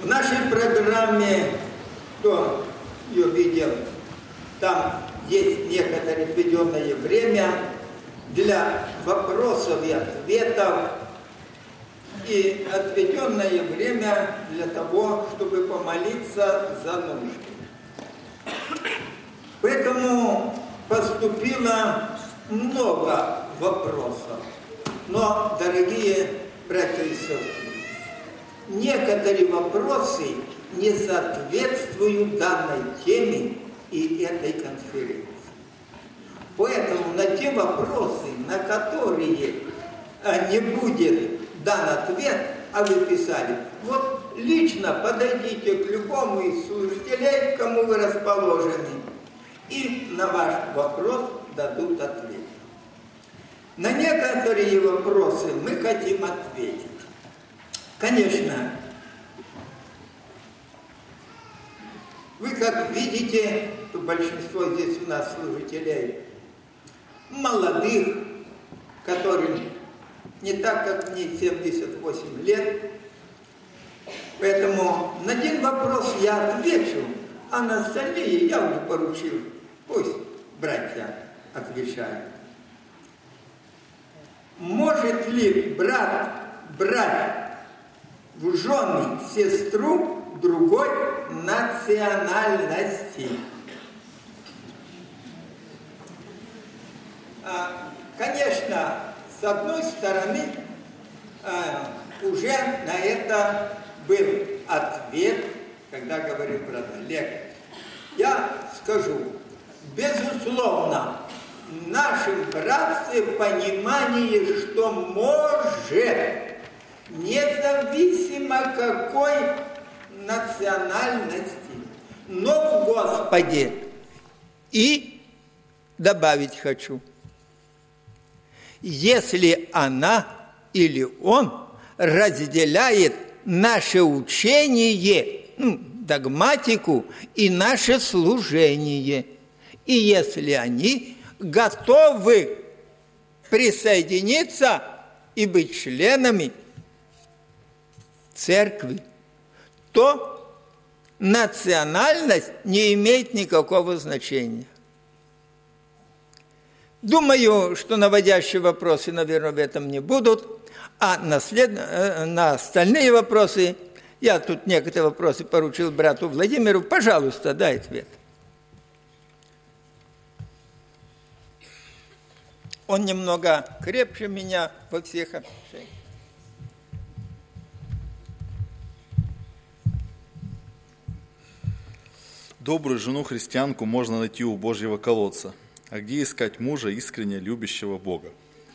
В нашей программе, кто ее видел, там есть некоторое отведенное время для вопросов и ответов, и отведенное время для того, чтобы помолиться за нужды. Поэтому поступило много вопросов. Но, дорогие братья и сестры, некоторые вопросы не соответствуют данной теме и этой конференции. Поэтому на те вопросы, на которые не будет дан ответ, а вы писали, вот лично подойдите к любому из служителей, к кому вы расположены, и на ваш вопрос дадут ответ. На некоторые вопросы мы хотим ответить. Конечно, вы как видите, большинство здесь у нас служителей молодых, которым не так, как мне 78 лет. Поэтому на один вопрос я отвечу, а на остальные я уже поручил. Пусть братья отвечают. Может ли брат брать в жены сестру другой национальности? Конечно, с одной стороны, уже на это был ответ, когда говорил брат Олег. Я скажу, безусловно, в нашем братстве понимание, что может, независимо какой национальности, но в Господе. И добавить хочу, если она или он разделяет наше учение, догматику и наше служение, и если они готовы присоединиться и быть членами церкви, то национальность не имеет никакого значения. Думаю, что наводящие вопросы, наверное, в этом не будут, а на остальные вопросы, я тут некоторые вопросы поручил брату Владимиру, пожалуйста, дай ответ. Он немного крепче меня во всех отношениях. Добрую жену христианку можно найти у Божьего колодца. А где искать мужа, искренне любящего Бога?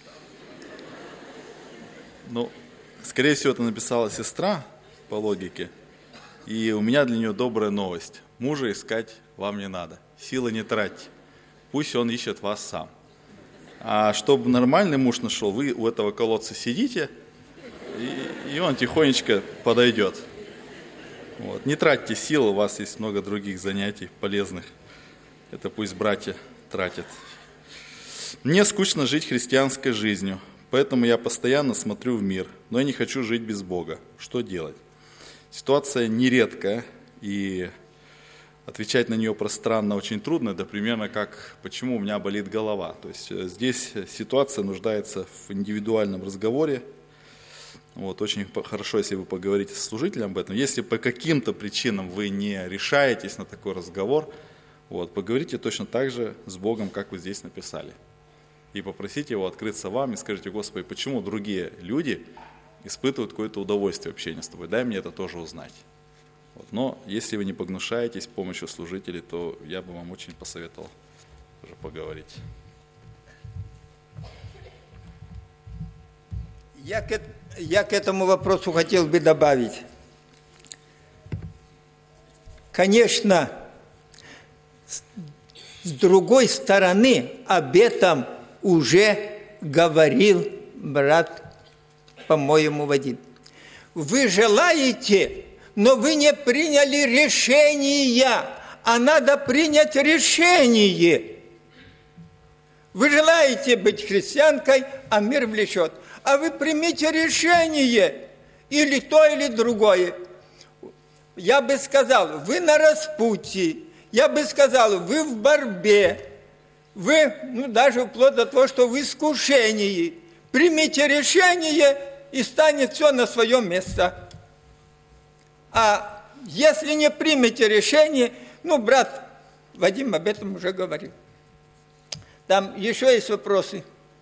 Скорее всего, это написала сестра, по логике. И у меня для нее добрая новость. Мужа искать вам не надо. Силы не тратьте. Пусть он ищет вас сам. А чтобы нормальный муж нашел, вы у этого колодца сидите, и он тихонечко подойдет. Вот. Не тратьте сил, у вас есть много других занятий полезных. Это пусть братья тратят. Мне скучно жить христианской жизнью, поэтому я постоянно смотрю в мир, но я не хочу жить без Бога. Что делать? Ситуация нередкая, и отвечать на нее пространно очень трудно. Это примерно как «почему у меня болит голова?». То есть здесь ситуация нуждается в индивидуальном разговоре. Вот, очень хорошо, если вы поговорите с служителем об этом. Если по каким-то причинам вы не решаетесь на такой разговор, поговорите точно так же с Богом, как вы здесь написали. И попросите Его открыться вам, и скажите: Господи, почему другие люди испытывают какое-то удовольствие общения с Тобой? Дай мне это тоже узнать. Но если вы не погнушаетесь с помощью служителей, то я бы вам очень посоветовал уже поговорить. Я к этому вопросу хотел бы добавить. Конечно, с другой стороны, об этом уже говорил брат, по-моему, Вадим. Вы желаете, но вы не приняли решение, а надо принять решение. Вы желаете быть христианкой, а мир влечет. А вы примите решение, или то, или другое. я бы сказал, вы на распутье, я бы сказал, вы в борьбе, вы, даже вплоть до того, что в искушении. Примите решение, и станет все на свое место. А если не примете решение, брат Вадим об этом уже говорил. Там еще есть вопросы.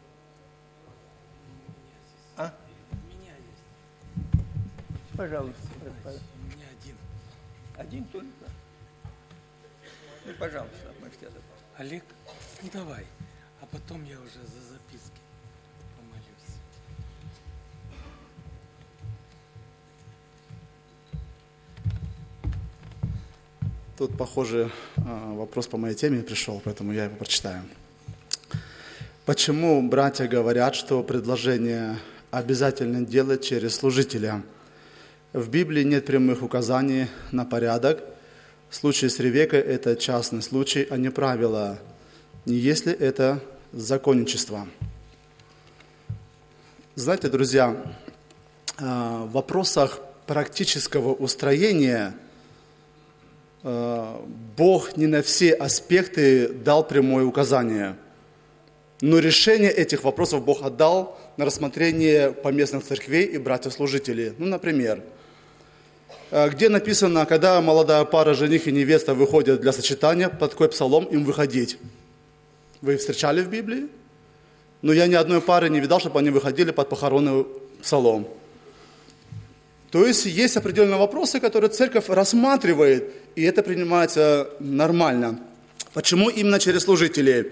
У меня есть. Пожалуйста. У меня один. Один только? Пожалуйста, можете задать. Олег, давай, а потом я уже за записки помолюсь. Тут, похоже, вопрос по моей теме пришел, поэтому я его прочитаю. Почему братья говорят, что предложение обязательно делать через служителя? В Библии нет прямых указаний на порядок. Случай с Ревеккой – это частный случай, а не правило, не если это законничество. Знаете, друзья, в вопросах практического устроения Бог не на все аспекты дал прямое указание, но решение этих вопросов Бог отдал на рассмотрение поместных церквей и братьев-служителей. Например, где написано, когда молодая пара, жених и невеста, выходят для сочетания, под какой псалом им выходить? Вы встречали в Библии? Но я ни одной пары не видал, чтобы они выходили под похоронный псалом. То есть определенные вопросы, которые церковь рассматривает, и это принимается нормально. Почему именно через служителей?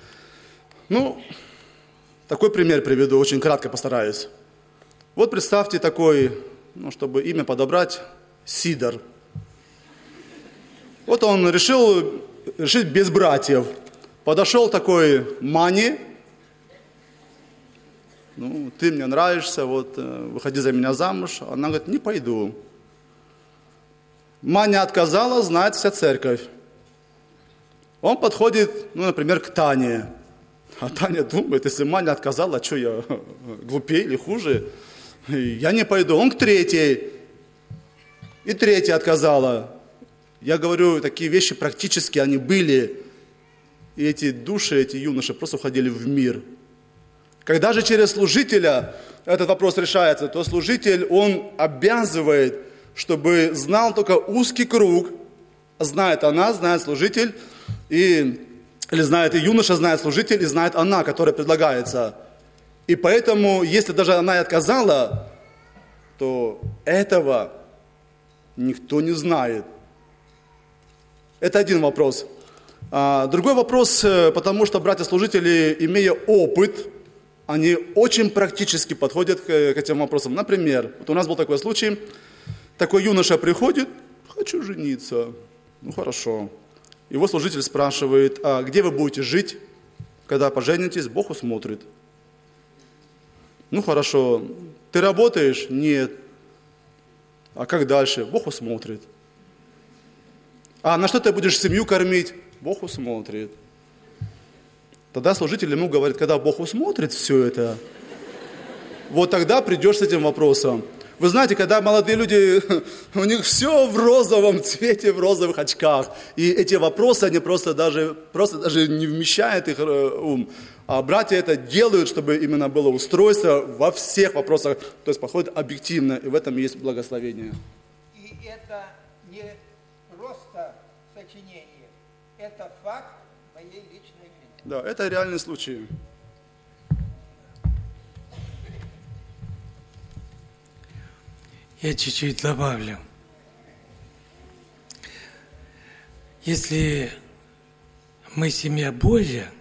Такой пример приведу, очень кратко постараюсь. Вот представьте такой, чтобы имя подобрать, Сидор. Вот он решил решить без братьев. Подошел такой Мане, ты мне нравишься, выходи за меня замуж. Она говорит, не пойду. Маня отказала, знает вся церковь. Он подходит, например, к Тане. А Таня думает, если Маня отказала, что я глупее или хуже? Я не пойду. Он к третьей. И третья отказала. Я говорю, такие вещи практически они были. И эти души, эти юноши просто уходили в мир. Когда же через служителя этот вопрос решается, то служитель, он обязывает, чтобы знал только узкий круг. Знает она, знает служитель, или знает и юноша, знает служитель, и знает она, которая предлагается. И поэтому, если даже она и отказала, то этого никто не знает. Это один вопрос. Другой вопрос, потому что братья-служители, имея опыт, они очень практически подходят к этим вопросам. Например, у нас был такой случай, такой юноша приходит, хочу жениться. Хорошо. Его служитель спрашивает, а где вы будете жить, когда поженитесь? Бог усмотрит. Хорошо. Ты работаешь? Нет. А как дальше? Бог усмотрит. А на что ты будешь семью кормить? Бог усмотрит. Тогда служитель ему говорит, когда Бог усмотрит все это, вот тогда придешь с этим вопросом. Вы знаете, когда молодые люди, у них все в розовом цвете, в розовых очках, и эти вопросы, они просто даже не вмещают их ум. А братья это делают, чтобы именно было устройство во всех вопросах, то есть подходит объективно, и в этом есть благословение. И это не просто сочинение, это факт моей личной жизни. Да, это реальный случай. Я чуть-чуть добавлю. Если мы семья Божья,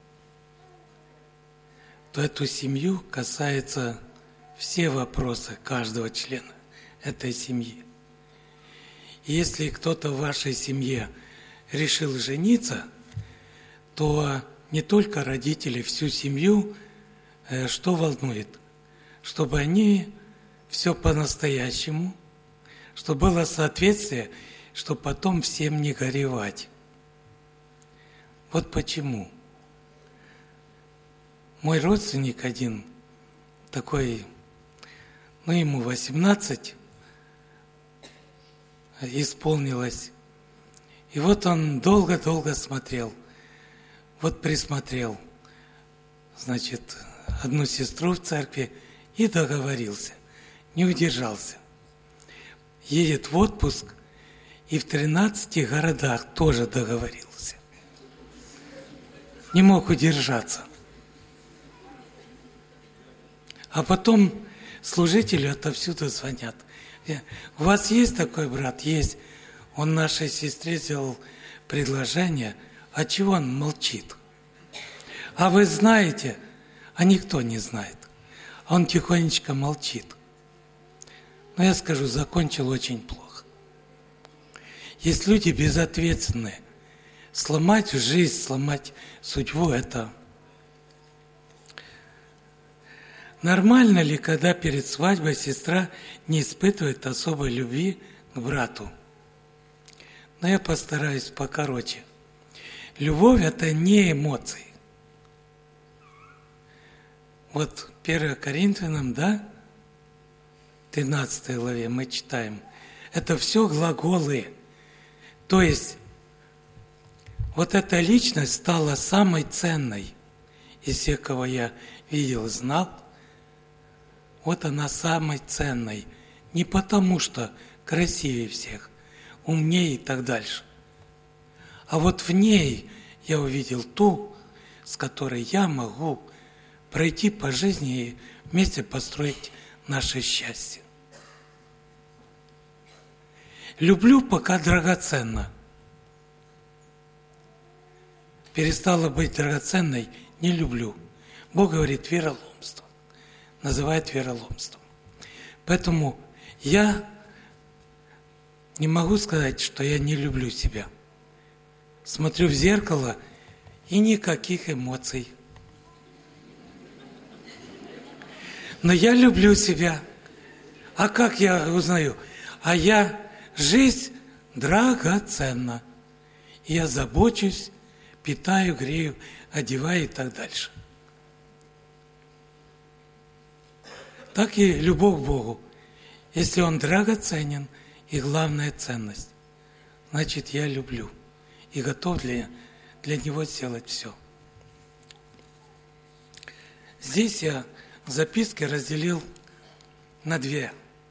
то эту семью касаются все вопросы каждого члена этой семьи. И если кто-то в вашей семье решил жениться, то не только родители, всю семью, что волнует? Чтобы они все по-настоящему, чтобы было соответствие, чтобы потом всем не горевать. Вот почему. Мой родственник один, такой, ему 18, исполнилось. И вот он долго-долго смотрел. Вот присмотрел, значит, одну сестру в церкви и договорился. Не удержался. Едет в отпуск и в 13 городах тоже договорился. Не мог удержаться. А потом служители отовсюду звонят. У вас есть такой брат? Есть. Он нашей сестре сделал предложение. А чего он молчит? А вы знаете? А никто не знает. А он тихонечко молчит. Но я скажу, закончил очень плохо. Есть люди безответственные. Сломать жизнь, сломать судьбу – это... Нормально ли, когда перед свадьбой сестра не испытывает особой любви к брату? Но я постараюсь покороче. Любовь – это не эмоции. Вот 1 Коринфянам, да, 13 главе мы читаем. Это все глаголы. То есть, вот эта личность стала самой ценной из всех, кого я видел, знал. Вот она самой ценной. Не потому, что красивее всех, умнее и так дальше. А вот в ней я увидел ту, с которой я могу пройти по жизни и вместе построить наше счастье. Люблю, пока драгоценно. Перестала быть драгоценной, не люблю. Бог говорит вероломство. Называет вероломством. Поэтому я не могу сказать, что я не люблю себя. Смотрю в зеркало и никаких эмоций. Но я люблю себя. А как я узнаю? А жизнь драгоценна. И я забочусь, питаю, грею, одеваю и так дальше. Так и любовь к Богу. Если Он драгоценен и главная ценность, значит, я люблю и готов для Него сделать все. Здесь я записки разделил на 2.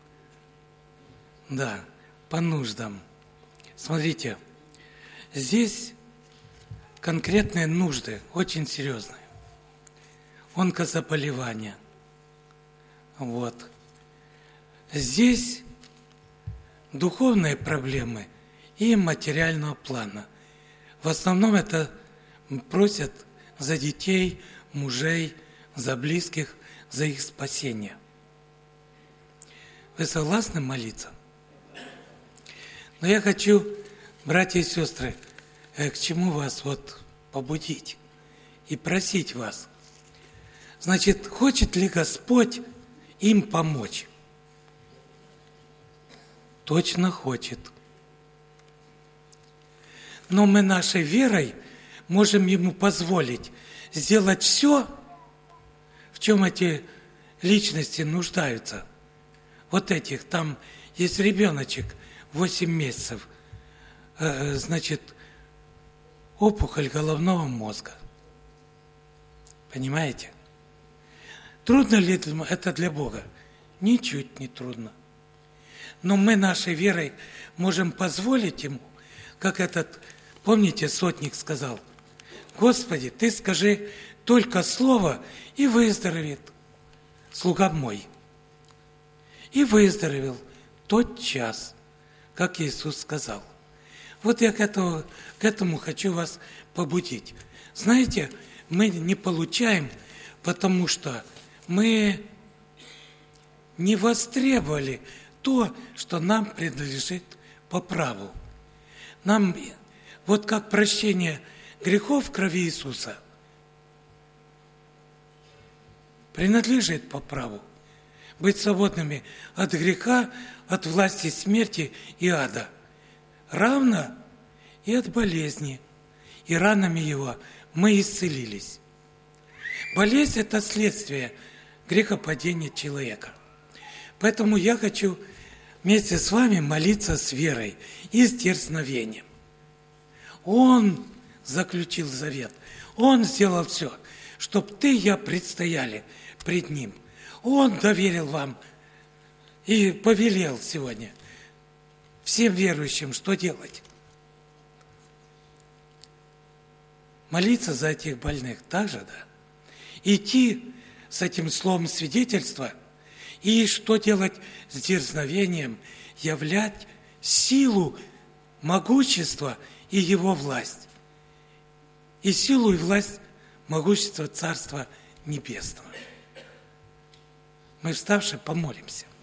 Да, по нуждам. Смотрите, здесь конкретные нужды, очень серьезные. Онкозаболевания. Вот. Здесь духовные проблемы и материального плана. В основном это просят за детей, мужей, за близких, за их спасение. Вы согласны молиться? Но я хочу, братья и сестры, к чему вас побудить и просить вас. Значит, хочет ли Господь им помочь? Точно хочет. Но мы нашей верой можем Ему позволить сделать все, в чем эти личности нуждаются. Вот этих, там есть ребеночек, 8 месяцев, значит, опухоль головного мозга. Понимаете? Трудно ли это для Бога? Ничуть не трудно. Но мы нашей верой можем позволить Ему, как этот, помните, сотник сказал: Господи, Ты скажи только слово, и выздоровеет слуга мой. И выздоровел тот час, как Иисус сказал. Вот я к этому хочу вас побудить. Знаете, мы не получаем, потому что мы не востребовали то, что нам принадлежит по праву. Нам, вот как прощение грехов в крови Иисуса, принадлежит по праву. Быть свободными от греха, от власти смерти и ада. Равно и от болезни. И ранами его мы исцелились. Болезнь – это следствие грехопадения человека. Поэтому я хочу вместе с вами молиться с верой и с дерзновением. Он заключил завет. Он сделал все, чтобы ты и я предстояли пред Ним. Он доверил вам и повелел сегодня всем верующим, что делать. Молиться за этих больных также, да. Идти с этим словом свидетельства и что делать с дерзновением, являть силу, могущество и Его власть. И силу и власть, могущество Царства Небесного. Мы, вставши, помолимся.